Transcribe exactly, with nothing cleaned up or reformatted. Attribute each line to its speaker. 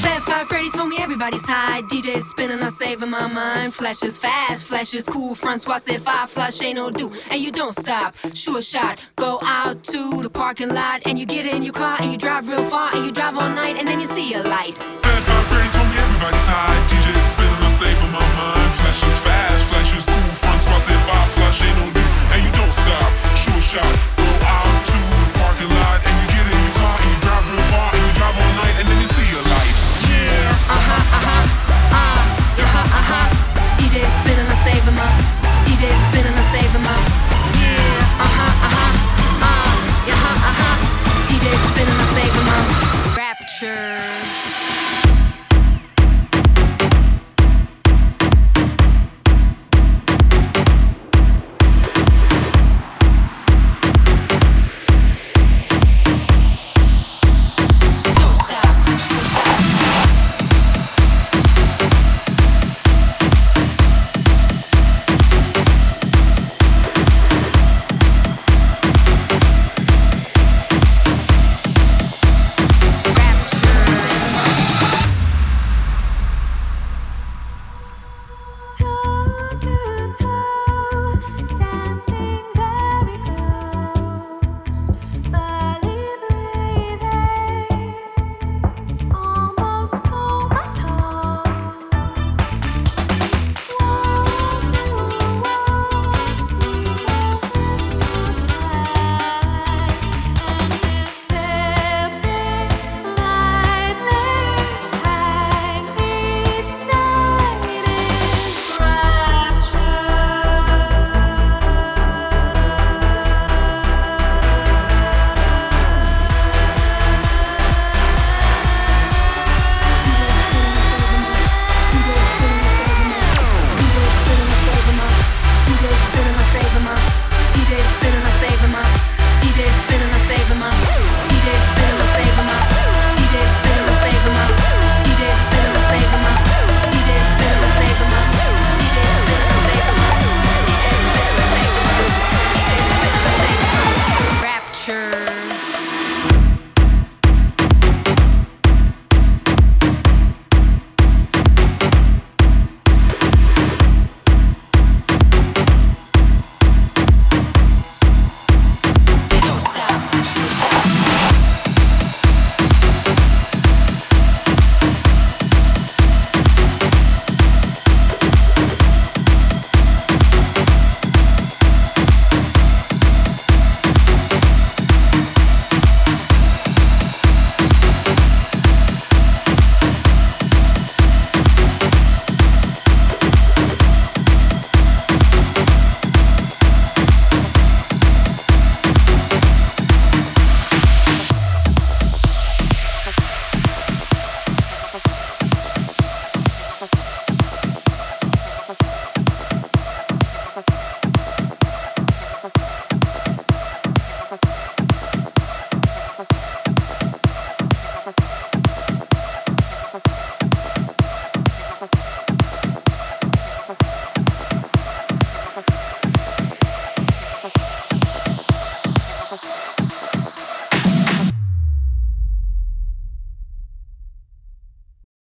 Speaker 1: Freddy told me everybody's high. D J's spinning, I'm saving my mind. Flashes fast, flashes cool. Front swats at five, flush ain't no do. And you don't stop, sure shot. Go out to the parking lot and you get in your car and you drive real far and you drive all night and then you see a light.
Speaker 2: Fat Freddy told me everybody's high. D J's spinning, I'm saving my mind. Flashes fast, flashes cool. Front swats at five, flush ain't no do. And you don't stop, sure shot. Go out to the parking lot and you get in your car and you drive real far and you drive all night and then you see a light.
Speaker 1: Yeah, uh-huh, uh-huh, uh, yeah, uh-huh. D J spinning, I'm saving my. D J spinning, I'm saving my. Yeah, uh-huh, uh-huh, uh, yeah, uh-huh. D J spinning, I'm saving my. Rapture.